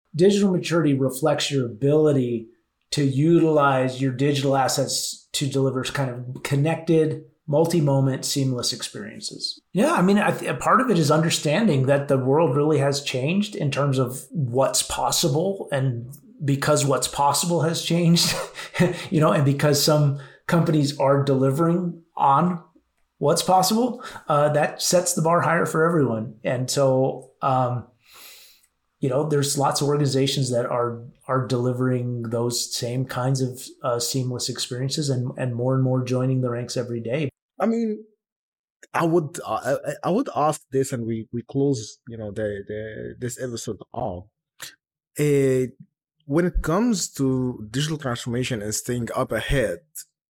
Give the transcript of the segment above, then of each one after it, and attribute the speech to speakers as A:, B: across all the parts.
A: digital maturity reflects your ability to utilize your digital assets to deliver kind of connected, multi-moment, seamless experiences. Yeah, I mean, part of it is understanding that the world really has changed in terms of what's possible, and because what's possible has changed, and because some companies are delivering on what's possible, that sets the bar higher for everyone. And so, there's lots of organizations that are delivering those same kinds of seamless experiences, and more joining the ranks every day.
B: I mean, I would ask this, and we close this episode off. When it comes to digital transformation and staying up ahead,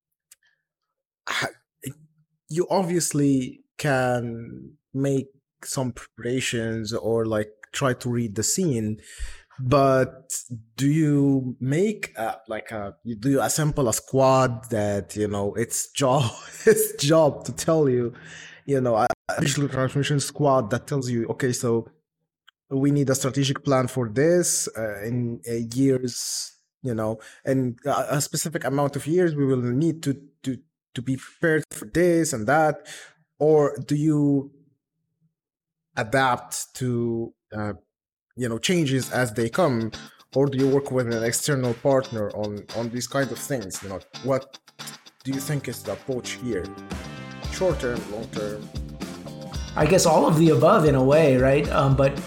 B: you obviously can make some preparations or like try to read the scene, but do you make do you assemble a squad that its job to tell you, a digital transformation squad that tells you, okay, so we need a strategic plan for this in years, and a specific amount of years we will need to be prepared for this and that? Or do you adapt to changes as they come? Or do you work with an external partner on these kind of things? What do you think is the approach here? Short term, long term?
A: I guess all of the above in a way, right? But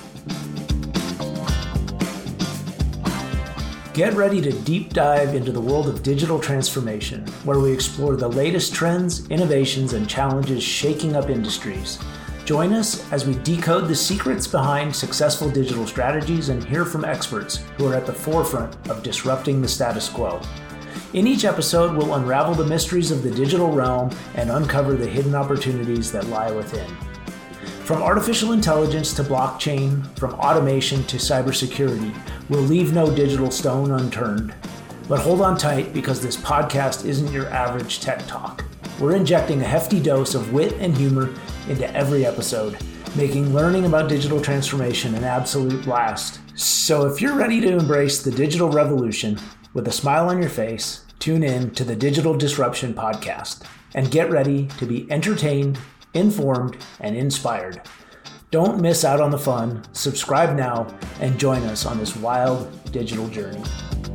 A: get ready to deep dive into the world of digital transformation, where we explore the latest trends, innovations, and challenges shaking up industries. Join us as we decode the secrets behind successful digital strategies and hear from experts who are at the forefront of disrupting the status quo. In each episode, we'll unravel the mysteries of the digital realm and uncover the hidden opportunities that lie within. From artificial intelligence to blockchain, from automation to cybersecurity, we'll leave no digital stone unturned. But hold on tight, because this podcast isn't your average tech talk. We're injecting a hefty dose of wit and humor into every episode, making learning about digital transformation an absolute blast. So if you're ready to embrace the digital revolution with a smile on your face, tune in to the Digital Disruption Podcast and get ready to be entertained, informed, and inspired. Don't miss out on the fun. Subscribe now and join us on this wild digital journey.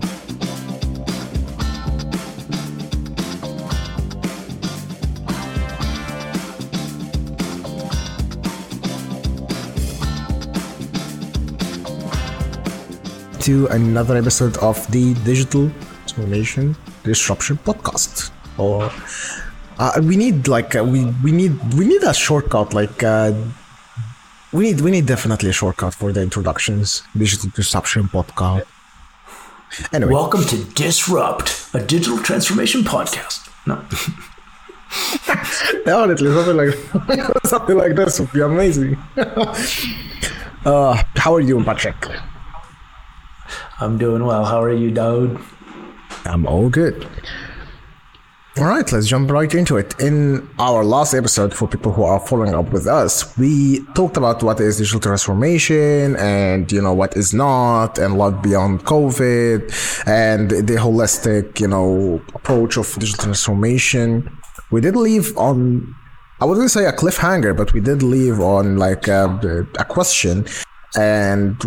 B: To another episode of the Digital Transformation Disruption Podcast. Or we need a shortcut. We need definitely a shortcut for the introductions. Digital Disruption Podcast. Anyway,
A: welcome to Disrupt, a digital transformation podcast. No.
B: Definitely something like this would be amazing. How are you, Patrick?
A: I'm doing well. How are you, Daoud?
B: I'm all good. All right, let's jump right into it. In our last episode, for people who are following up with us, we talked about what is digital transformation and, what is not, and what beyond COVID, and the holistic, approach of digital transformation. We did leave on, I wouldn't say a cliffhanger, but we did leave on a question, and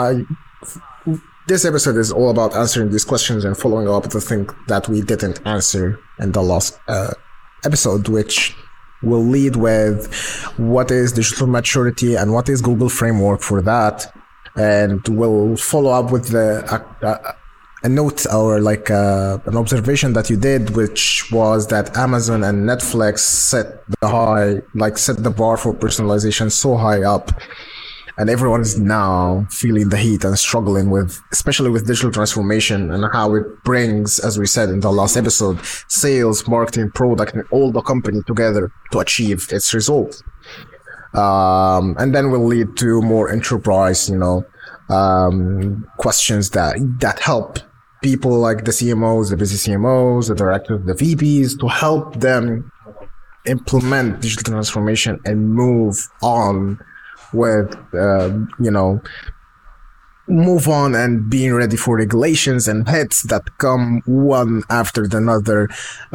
B: this episode is all about answering these questions and following up the thing that we didn't answer in the last episode, which will lead with what is digital maturity and what is Google framework for that. And we'll follow up with a note or an observation that you did, which was that Amazon and Netflix set the bar for personalization so high up. And everyone is now feeling the heat and struggling especially with digital transformation and how it brings, as we said in the last episode, sales, marketing, product, and all the company together to achieve its results. And then will lead to more enterprise, questions that help people like the CMOs, the busy CMOs, the directors, the VPs, to help them implement digital transformation and move on with move on and being ready for regulations and hits that come one after another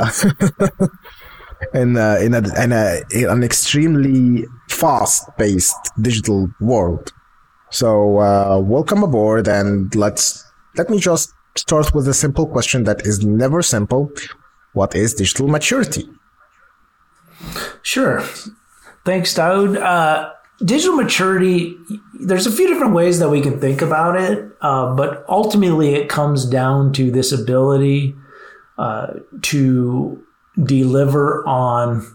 B: in an extremely fast-paced digital world. So welcome aboard, and let me just start with a simple question that is never simple. What is digital maturity?
A: Sure. Thanks, Daoud. Digital maturity, there's a few different ways that we can think about it, but ultimately it comes down to this ability to deliver on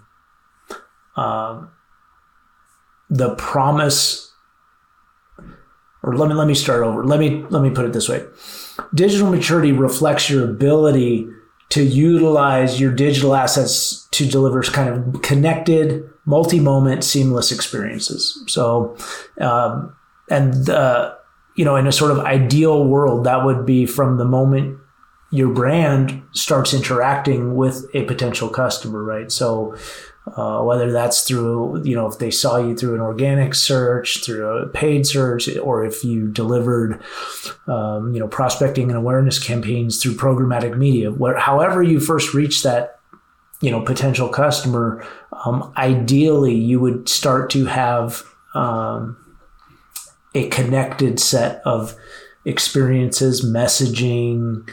A: the promise. Or let me start over. Let me put it this way. Digital maturity reflects your ability to utilize your digital assets to deliver kind of connected, multi-moment, seamless experiences. So, in a sort of ideal world, that would be from the moment your brand starts interacting with a potential customer, right? So, whether that's through, if they saw you through an organic search, through a paid search, or if you delivered, prospecting and awareness campaigns through programmatic media, however you first reach that, potential customer, ideally you would start to have a connected set of experiences, messaging,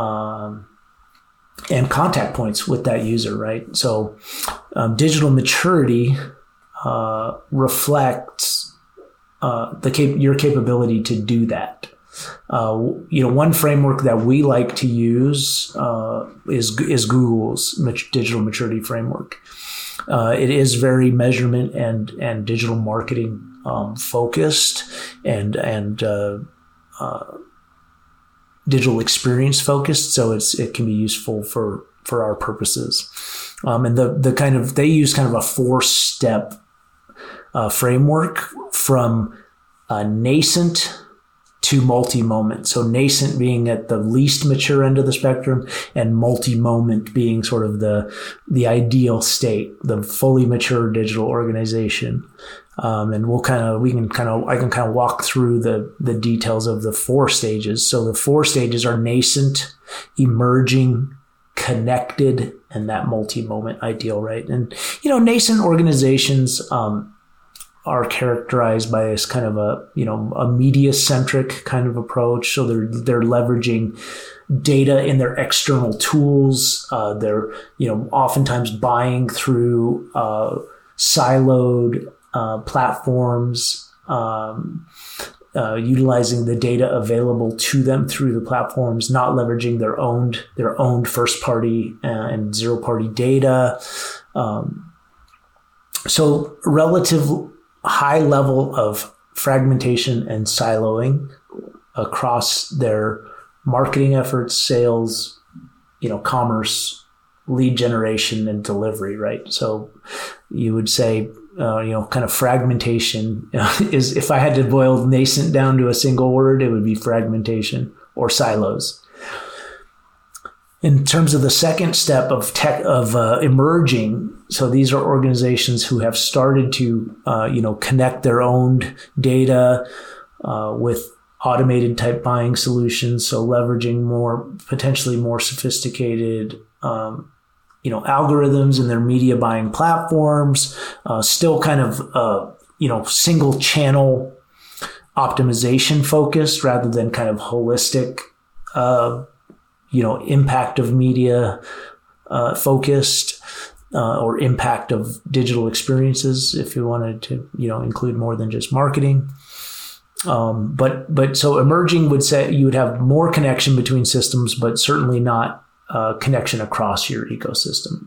A: and contact points with that user, right? So digital maturity reflects your capability to do that. One framework that we like to use is Google's digital maturity framework. It is very measurement and digital marketing focused and digital experience focused, so it can be useful for our purposes. And they use kind of a 4-step framework from nascent to multi-moment. So nascent being at the least mature end of the spectrum, and multi-moment being sort of the ideal state, the fully mature digital organization. And I can kind of walk through the details of the 4 stages. So the 4 stages are nascent, emerging, connected, and that multi-moment ideal, right? And, nascent organizations, are characterized by this kind of a media-centric kind of approach. So they're leveraging data in their external tools. They're, oftentimes buying through siloed platforms, utilizing the data available to them through the platforms, not leveraging their own first party and zero party data. So relative high level of fragmentation and siloing across their marketing efforts, sales, commerce, lead generation, and delivery, right? So you would say, kind of fragmentation is, if I had to boil nascent down to a single word, it would be fragmentation or silos. In terms of the second step of emerging, so these are organizations who have started to, connect their own data with automated type buying solutions. So leveraging potentially more sophisticated, algorithms in their media buying platforms, still kind of, single channel optimization focused rather than kind of holistic, impact of media focused, or impact of digital experiences, if you wanted to, include more than just marketing. But so emerging would say you would have more connection between systems, but certainly not connection across your ecosystem.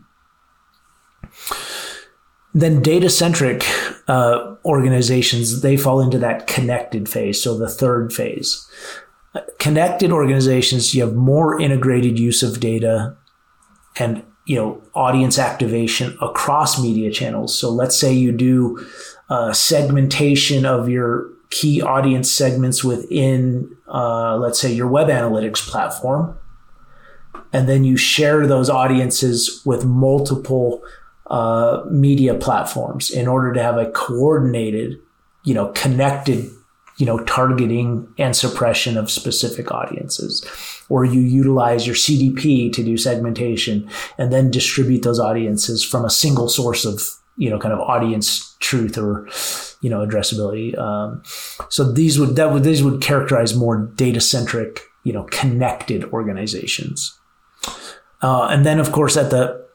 A: Then data-centric organizations, they fall into that connected phase, so the third phase. Connected organizations, you have more integrated use of data and, audience activation across media channels. So let's say you do segmentation of your key audience segments within, let's say, your web analytics platform. And then you share those audiences with multiple media platforms in order to have a coordinated, connected targeting and suppression of specific audiences, or you utilize your CDP to do segmentation and then distribute those audiences from a single source of, kind of audience truth or, addressability. So these would characterize more data-centric, connected organizations. And then of course at the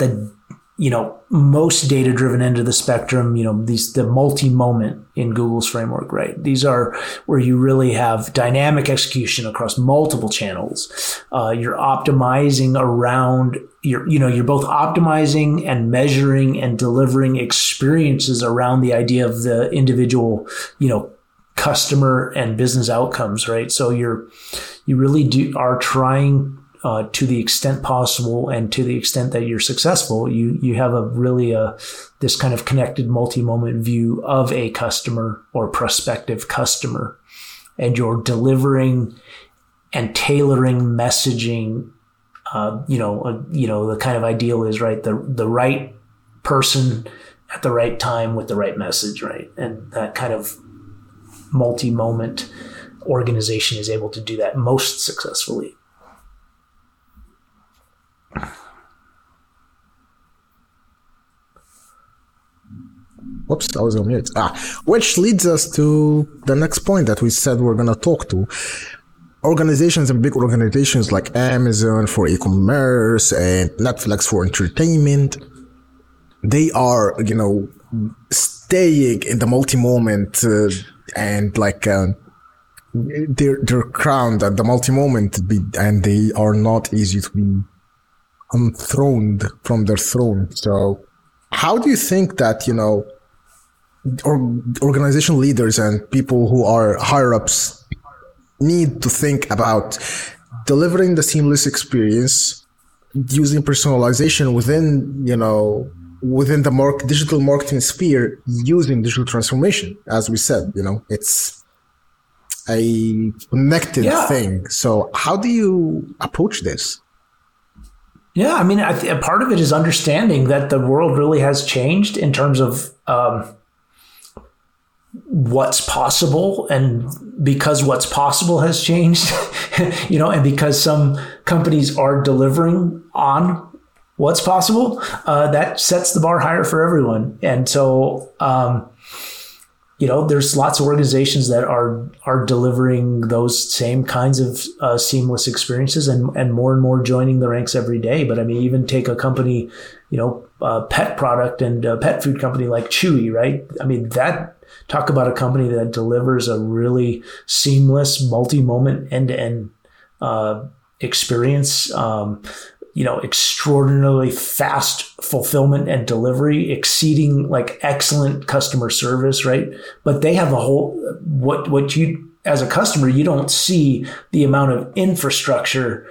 A: most data-driven end of the spectrum, the multi-moment in Google's framework, right? These are where you really have dynamic execution across multiple channels. You're optimizing around you're both optimizing and measuring and delivering experiences around the idea of the individual, customer and business outcomes, right? So you really are trying to the extent possible, and to the extent that you're successful, you have this kind of connected multi-moment view of a customer or prospective customer, and you're delivering and tailoring messaging. The kind of ideal is, right, the right person at the right time with the right message, right, and that kind of multi-moment organization is able to do that most successfully.
B: Whoops, I was on mute. Which leads us to the next point that we said we're going to talk to. Organizations and big organizations like Amazon for e-commerce and Netflix for entertainment, they are, staying in the multi-moment and they're crowned at the multi-moment, and they are not easy to be unthroned from their throne. So how do you think that, organization leaders and people who are higher ups need to think about delivering the seamless experience, using personalization within the digital marketing sphere, using digital transformation? As we said, it's a connected thing. So how do you approach this?
A: Yeah, I mean, part of it is understanding that the world really has changed in terms of what's possible, and because what's possible has changed, and because some companies are delivering on what's possible, that sets the bar higher for everyone. And so, there's lots of organizations that are delivering those same kinds of seamless experiences, and more joining the ranks every day. But I mean, even take a company, pet product and a pet food company like Chewy, right? I mean, talk about a company that delivers a really seamless, multi-moment, end-to-end experience. Extraordinarily fast fulfillment and delivery, exceeding excellent customer service, right? But they have a whole, what you, as a customer, you don't see the amount of infrastructure,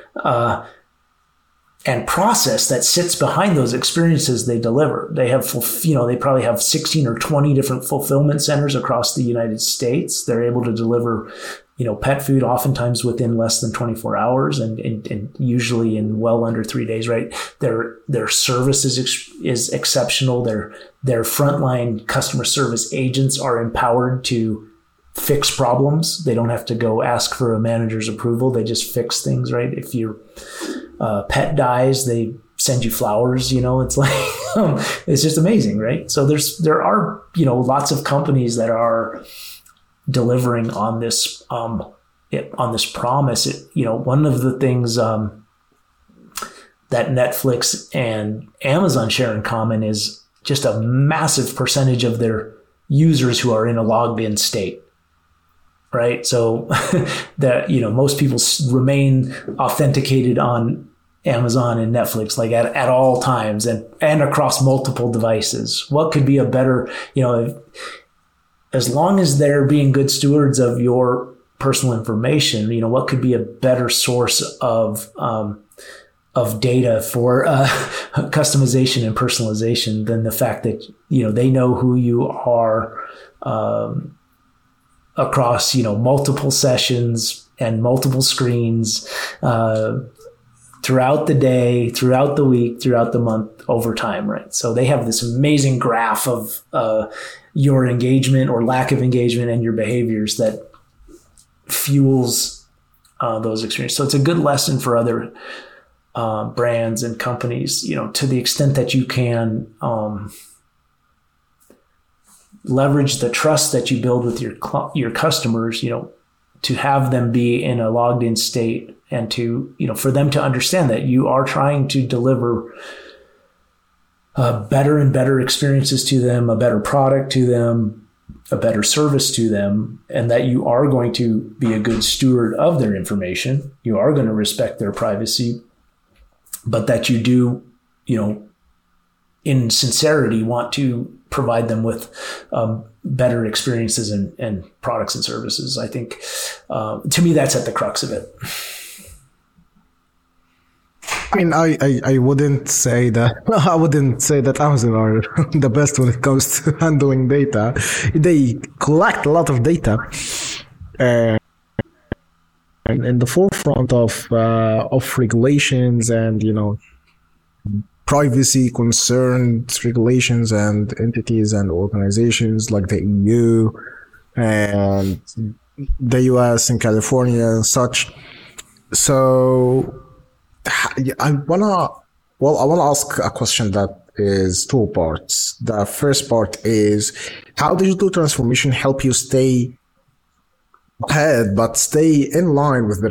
A: and process that sits behind those experiences they deliver. They have, they probably have 16 or 20 different fulfillment centers across the United States. They're able to deliver, pet food oftentimes within less than 24 hours and usually in well under 3 days, right? Their service is exceptional. Their frontline customer service agents are empowered to fix problems. They don't have to go ask for a manager's approval. They just fix things, right? If your pet dies, they send you flowers, it's it's just amazing, right? So there are, lots of companies that are delivering on this promise. One of the things that Netflix and Amazon share in common is just a massive percentage of their users who are in a logged in state, right? So that, most people remain authenticated on Amazon and Netflix, at all times and across multiple devices. What could be a better, as long as they're being good stewards of your personal information, what could be a better source of data for customization and personalization than the fact that, they know who you are across, multiple sessions and multiple screens, throughout the day, throughout the week, throughout the month, over time, right? So they have this amazing graph of your engagement or lack of engagement and your behaviors that fuels those experiences. So it's a good lesson for other brands and companies, to the extent that you can leverage the trust that you build with your customers, to have them be in a logged in state and to, for them to understand that you are trying to deliver better and better experiences to them, a better product to them, a better service to them, and that you are going to be a good steward of their information. You are going to respect their privacy, but that you do, in sincerity, want to provide them with better experiences and products and services. I think, to me, that's at the crux of it.
B: I mean, I wouldn't say that Amazon are the best when it comes to handling data. They collect a lot of data, and in the forefront of regulations and privacy concerned regulations and entities and organizations like the EU and the US and California and such. So I wanna ask a question that is two parts. The first part is, how digital transformation help you stay ahead but stay in line with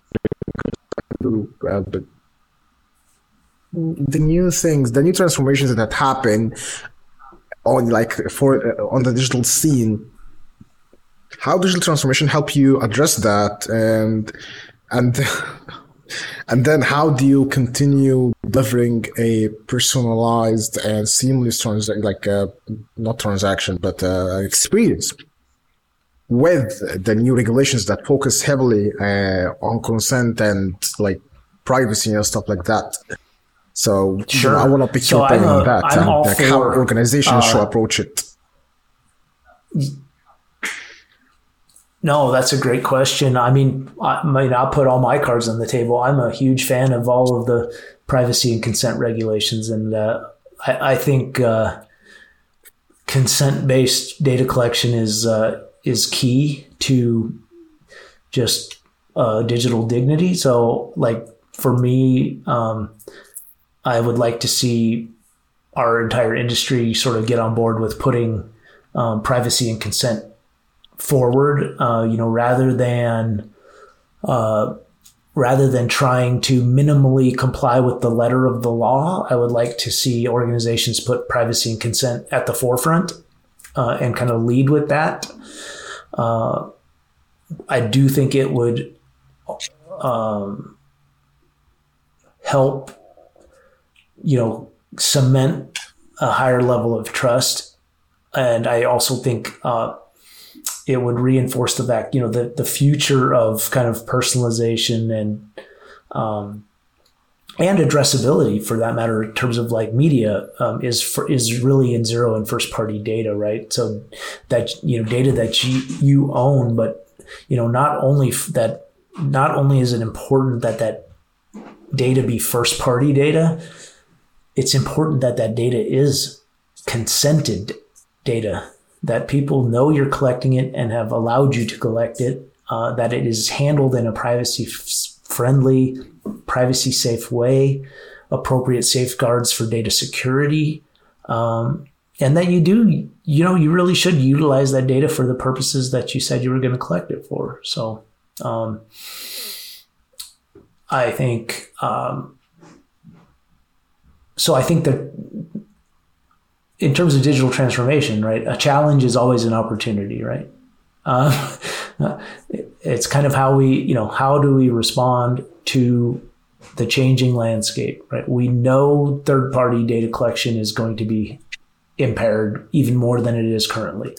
B: the new things, the new transformations that happen on the digital scene? How digital transformation help you address that, and then how do you continue delivering a personalized and seamless experience with the new regulations that focus heavily on consent and privacy and stuff like that? So
A: sure.
B: I want to pick your brain on that, and how organizations should approach it.
A: No, that's a great question. I mean, I'll put all my cards on the table. I'm a huge fan of all of the privacy and consent regulations, and I think consent-based data collection is key to just digital dignity. So, for me, I would like to see our entire industry sort of get on board with putting privacy and consent forward, rather than trying to minimally comply with the letter of the law. I would like to see organizations put privacy and consent at the forefront and kind of lead with that. I do think it would help, cement a higher level of trust. And I also think it would reinforce the fact, the future of kind of personalization and addressability, for that matter, in terms of media, is really in zero and first party data, right? So that, data that you own, but, not only is it important that data be first party data, it's important that data is consented data, that people know you're collecting it and have allowed you to collect it, that it is handled in a privacy-friendly, privacy-safe way, appropriate safeguards for data security, and that you really should utilize that data for the purposes that you said you were going to collect it for. So I think that in terms of digital transformation, right, a challenge is always an opportunity, right? It's kind of how how do we respond to the changing landscape, right? We know third-party data collection is going to be impaired even more than it is currently.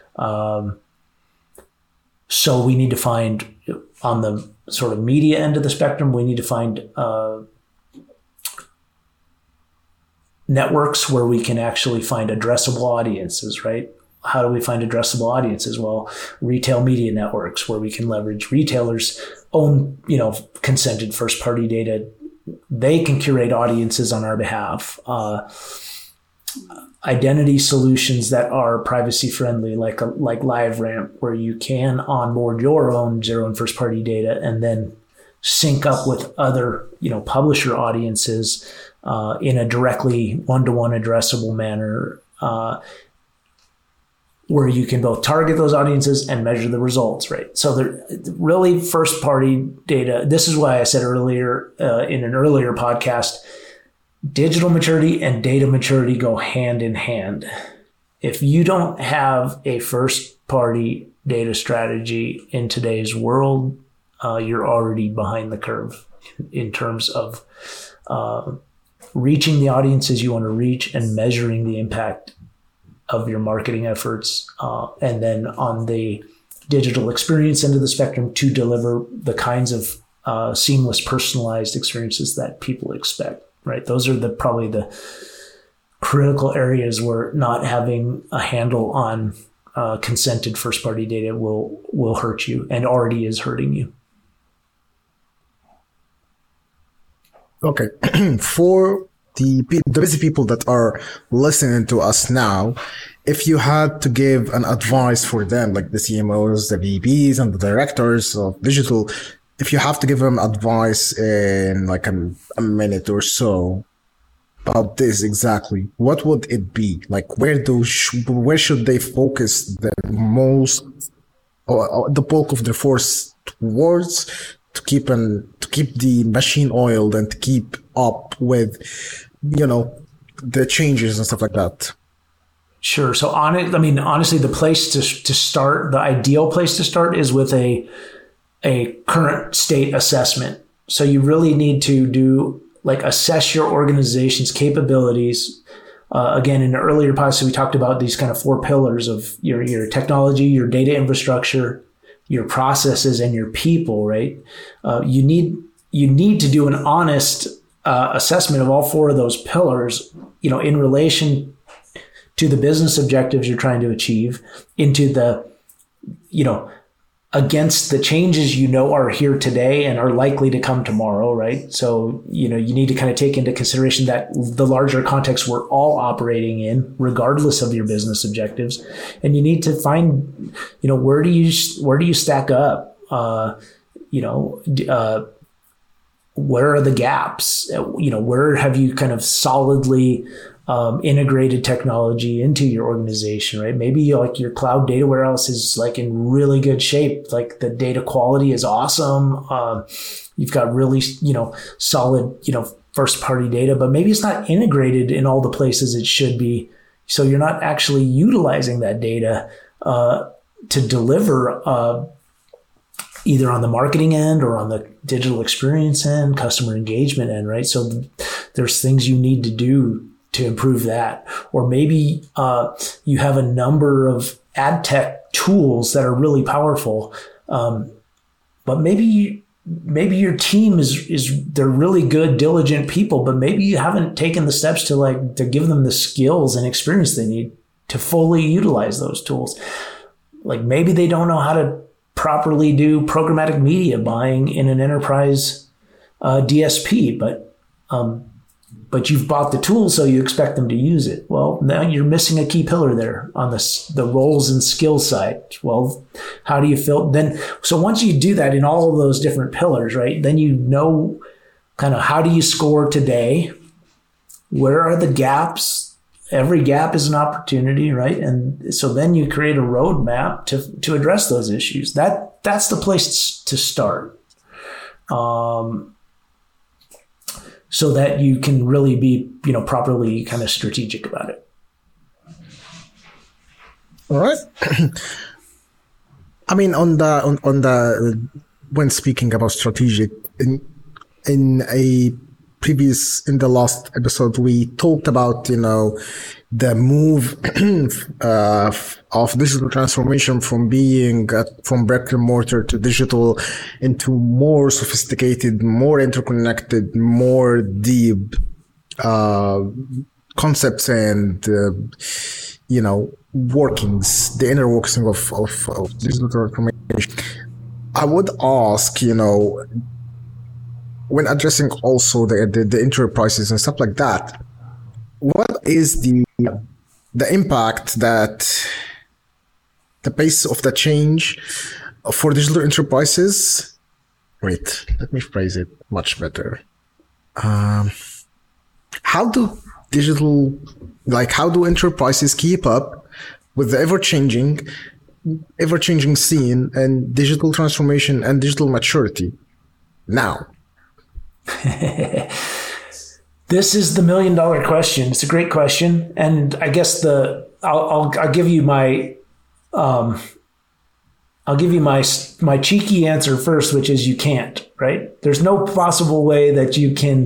A: So we need to find, on the sort of media end of the spectrum, we need to find networks where we can actually find addressable audiences, right? How do we find addressable audiences? Well, retail media networks where we can leverage retailers' own, consented first-party data they can curate audiences on our behalf. Identity solutions that are privacy friendly, like LiveRamp, where you can onboard your own zero and first party data and then sync up with other, publisher audiences in a directly one-to-one addressable manner, where you can both target those audiences and measure the results, right? So they're really first party data. This is why I said earlier in an earlier podcast, digital maturity and data maturity go hand in hand. If you don't have a first party data strategy in today's world, you're already behind the curve in terms of reaching the audiences you want to reach and measuring the impact of your marketing efforts. And then on the digital experience end of the spectrum, to deliver the kinds of seamless, personalized experiences that people expect. Right, those are probably the critical areas where not having a handle on consented first-party data will hurt you, and already is hurting you.
B: Okay, for the busy people that are listening to us now, if you had to give an advice for them, like the CMOs, the VPs, and the directors of digital, if you have to give them advice in like a minute or so about this exactly, what would it be? Like, where should they focus the most, or the bulk of their force towards to keep the machine oiled and to keep up with, the changes and stuff like that?
A: Sure. So honestly, the place to start, the ideal place to start is with a current state assessment. So you really need to assess your organization's capabilities. Again, in the earlier podcast, we talked about these kind of 4 pillars of your technology, your data infrastructure, your processes, and your people, right? You need to do an honest assessment of all 4 of those pillars, in relation to the business objectives you're trying to achieve, into the, against the changes are here today and are likely to come tomorrow, right? So, you need to kind of take into consideration that the larger context we're all operating in, regardless of your business objectives. And you need to find, where do you stack up? Where are the gaps? Where have you kind of solidly integrated technology into your organization, right? Maybe your cloud data warehouse is in really good shape. Like the data quality is awesome. You've got really, solid, first party data, but maybe it's not integrated in all the places it should be. So you're not actually utilizing that data to deliver either on the marketing end or on the digital experience end, customer engagement end, right? So there's things you need to do to improve that. Or maybe you have a number of ad tech tools that are really powerful, but maybe your team they're really good, diligent people, but maybe you haven't taken the steps to give them the skills and experience they need to fully utilize those tools. Like maybe they don't know how to properly do programmatic media buying in an enterprise DSP, but you've bought the tool, so you expect them to use it. Well, now you're missing a key pillar there on the roles and skills side. Well, how do you fill then? So once you do that in all of those different pillars, right, then kind of how do you score today? Where are the gaps? Every gap is an opportunity, right? And so then you create a roadmap to address those issues. That's the place to start. So that you can really be, properly kind of strategic about it.
B: All right. I mean, when speaking about strategic, in the last episode, we talked about, the move of digital transformation from being from brick and mortar to digital into more sophisticated, more interconnected, more deep concepts and workings, the inner workings of digital transformation. I would ask, when addressing also the enterprises and stuff like that, what is the impact that the pace of the change for digital enterprises? Wait, let me phrase it much better. How do enterprises keep up with the ever-changing scene and digital transformation and digital maturity now?
A: This is the $1 million question. It's a great question, and I guess I'll give you my my cheeky answer first, which is you can't. Right? There's no possible way that you can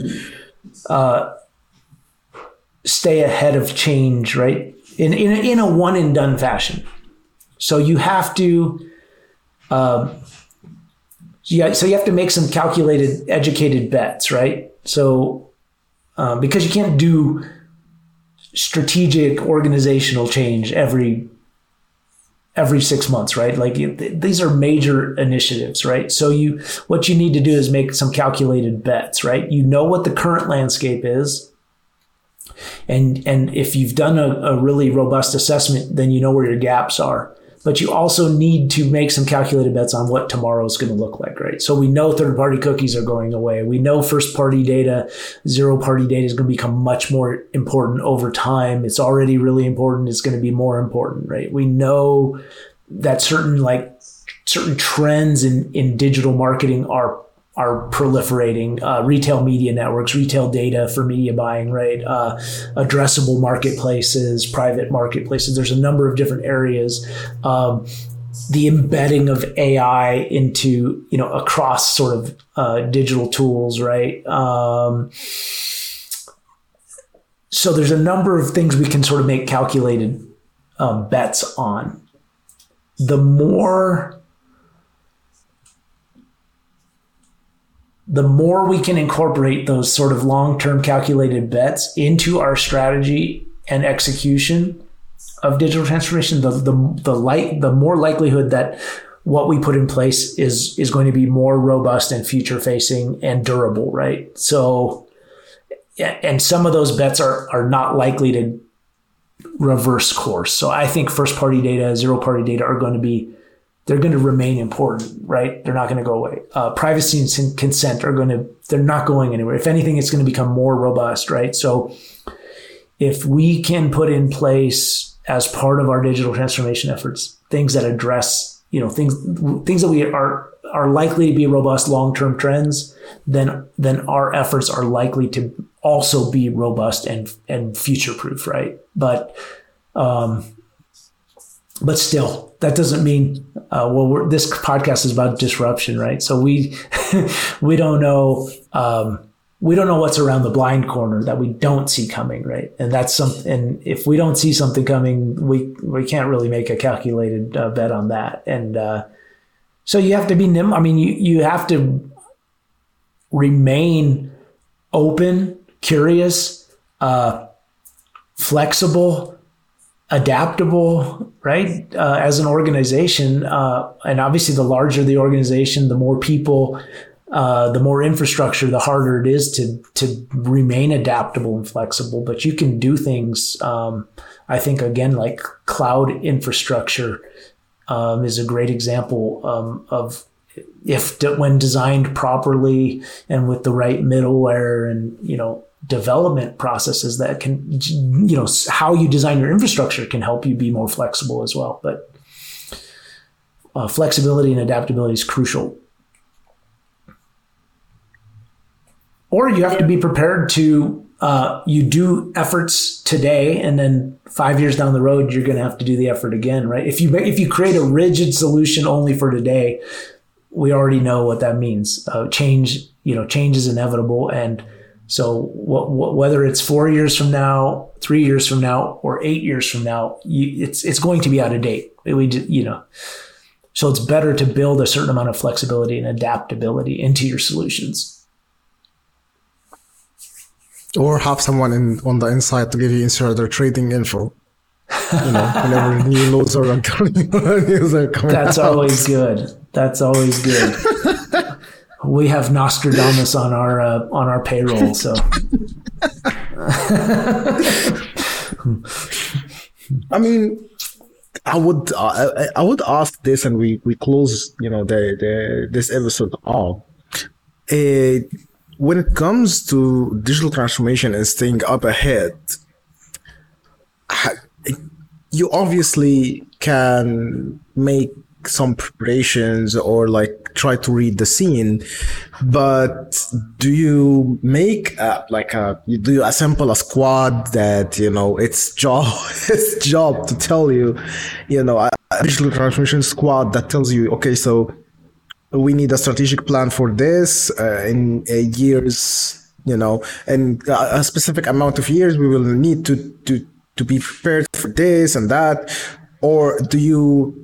A: stay ahead of change, right? In a one and done fashion. So you have to, so you have to make some calculated, educated bets, right? So, because you can't do strategic organizational change every 6 months, right? Like these are major initiatives, right? So what you need to do is make some calculated bets, right? You know what the current landscape is. And if you've done a really robust assessment, then you know where your gaps are. But you also need to make some calculated bets on what tomorrow is going to look like, right? So we know third-party cookies are going away. We know first-party data, zero-party data is going to become much more important over time. It's already really important. It's going to be more important, right? We know that certain trends in digital marketing are proliferating, retail media networks, retail data for media buying, right? Addressable marketplaces, private marketplaces. There's a number of different areas. The embedding of AI into, across sort of digital tools, right? So there's a number of things we can sort of make calculated bets on. The more we can incorporate those sort of long-term calculated bets into our strategy and execution of digital transformation, the more likelihood that what we put in place is going to be more robust and future-facing and durable, right? So, and some of those bets are not likely to reverse course. So I think first-party data, zero-party data they're going to remain important, right? They're not going to go away. Privacy and consent they're not going anywhere. If anything, it's going to become more robust, right? So if we can put in place as part of our digital transformation efforts, things that address, things that we are likely to be robust long-term trends, then our efforts are likely to also be robust and future-proof, right? But still, that doesn't mean, this podcast is about disruption, right? So we don't know what's around the blind corner that we don't see coming, right? And that's something. And if we don't see something coming, we can't really make a calculated bet on that. And so you have to be nimble. I mean, you have to remain open, curious, flexible, adaptable, right? As an organization, and obviously the larger the organization, the more people, the more infrastructure, the harder it is to remain adaptable and flexible. But you can do things, I think, again, like cloud infrastructure is a great example of when designed properly and with the right middleware and, development processes that can, how you design your infrastructure can help you be more flexible as well. But flexibility and adaptability is crucial. Or you have to be prepared to, you do efforts today, and then 5 years down the road, you're going to have to do the effort again, right? If you create a rigid solution only for today, we already know what that means. Change is inevitable. And so whether it's 4 years from now, 3 years from now, or 8 years from now, it's going to be out of date. So it's better to build a certain amount of flexibility and adaptability into your solutions.
B: Or have someone on the inside to give you insider trading info. Whenever new loads are coming
A: That's
B: out.
A: always good. That's always good. We have Nostradamus on our payroll, so.
B: I mean, I would ask this, and we close, this episode off. When it comes to digital transformation and staying up ahead, you obviously can make some preparations or like try to read the scene, but do you make do you assemble a squad that its job to tell you, a digital transformation squad that tells you, okay, so we need a strategic plan for this in years, and a specific amount of years we will need to be prepared for this and that? Or do you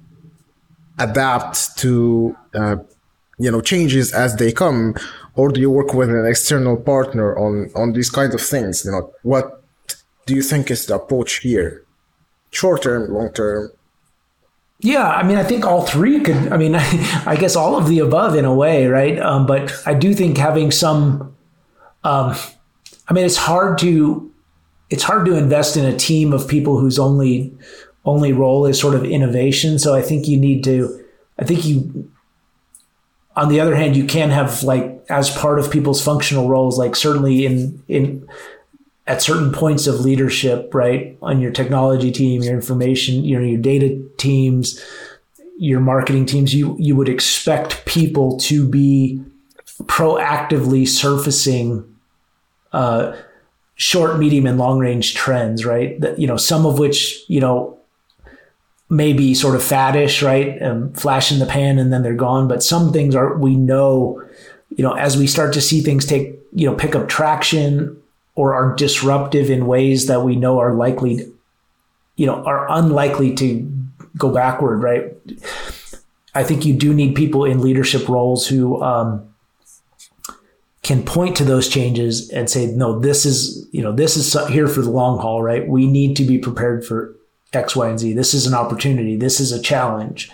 B: adapt to changes as they come, or do you work with an external partner on these kinds of things? What do you think is the approach here? Short term, long term?
A: Yeah, I mean, I think all three could. I mean, I guess all of the above in a way, right? But I do think having some. I mean, it's hard to invest in a team of people whose only role is sort of innovation. So I think on the other hand, you can have, like, as part of people's functional roles, like certainly in at certain points of leadership, right, on your technology team, your information, your data teams, your marketing teams, you would expect people to be proactively surfacing short, medium, and long range trends, right? That, some of which, may be sort of faddish, right? Flash in the pan and then they're gone. But some things we know, as we start to see things pick up traction or are disruptive in ways that we know are unlikely to go backward, right? I think you do need people in leadership roles who can point to those changes and say, no, this is here for the long haul, right? We need to be prepared for X, Y, and Z. This is an opportunity. This is a challenge.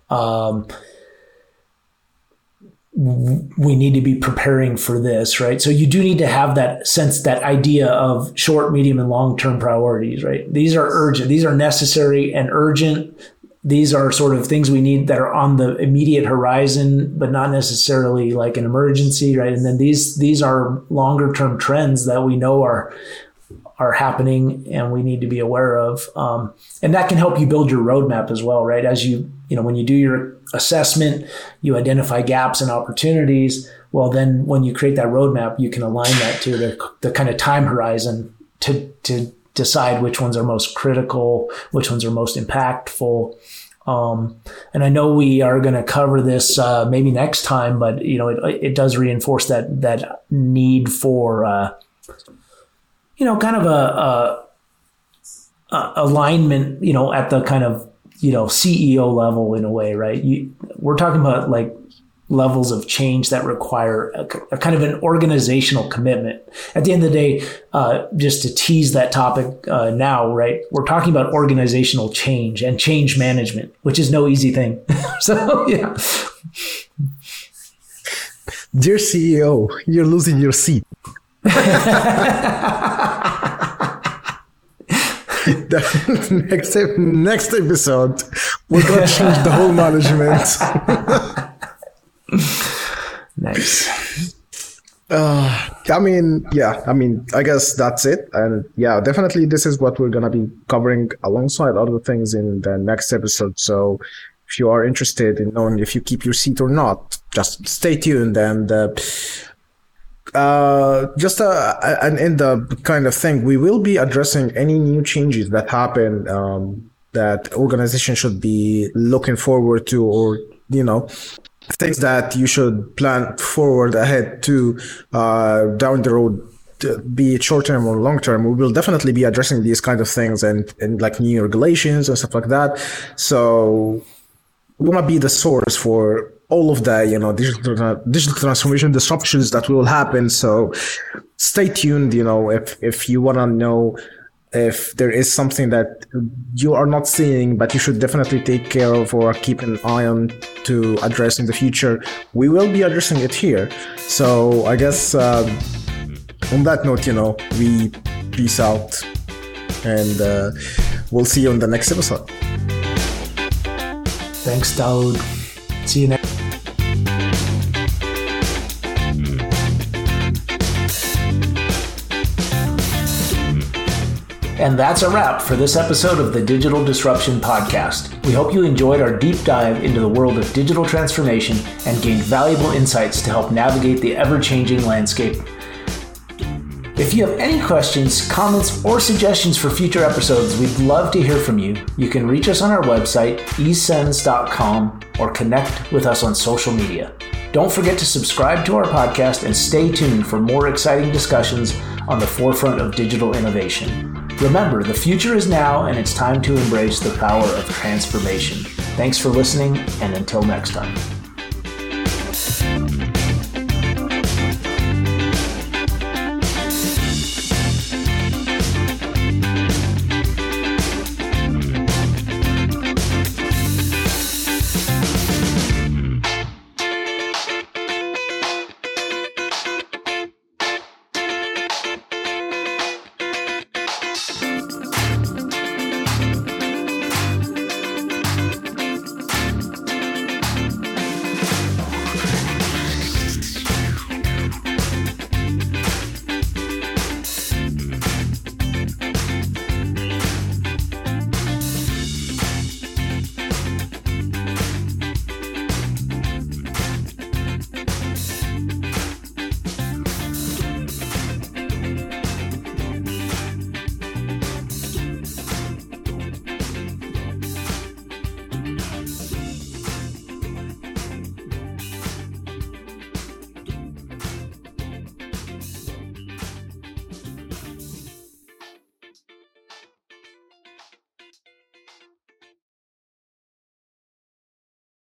A: We need to be preparing for this, right? So you do need to have that sense, that idea of short, medium, and long-term priorities, right? These are urgent. These are necessary and urgent. These are sort of things we need that are on the immediate horizon, but not necessarily like an emergency, right? And then these are longer-term trends that we know are happening and we need to be aware of. And that can help you build your roadmap as well, right? As when you do your assessment, you identify gaps and opportunities. Well, then when you create that roadmap, you can align that to the kind of time horizon to decide which ones are most critical, which ones are most impactful. And I know we are going to cover this maybe next time, but it does reinforce that need for kind of a alignment, at the kind of, CEO level in a way, right? We're talking about like levels of change that require a kind of an organizational commitment. At the end of the day, just to tease that topic now, right? We're talking about organizational change and change management, which is no easy thing. So, yeah.
B: Dear CEO, you're losing your seat. Next episode, we're going to change the whole management.
A: Nice.
B: I guess that's it. And yeah, definitely this is what we're going to be covering alongside other things in the next episode. So if you are interested in knowing if you keep your seat or not, just stay tuned. And just an in the kind of thing, we will be addressing any new changes that happen that organizations should be looking forward to, or things that you should plan forward ahead to down the road, be it short term or long term. We will definitely be addressing these kind of things and like new regulations and stuff like that. So we want to be the source for all of the digital transformation disruptions that will happen. So stay tuned. If you want to know if there is something that you are not seeing, but you should definitely take care of or keep an eye on to address in the future, we will be addressing it here. So I guess on that note, we peace out, and we'll see you on the next episode.
A: Thanks, Daoud. See you next. And that's a wrap for this episode of the Digital Disruption Podcast. We hope you enjoyed our deep dive into the world of digital transformation and gained valuable insights to help navigate the ever-changing landscape. If you have any questions, comments, or suggestions for future episodes, we'd love to hear from you. You can reach us on our website, esens.com, or connect with us on social media. Don't forget to subscribe to our podcast and stay tuned for more exciting discussions on the forefront of digital innovation. Remember, the future is now, and it's time to embrace the power of transformation. Thanks for listening, and until next time.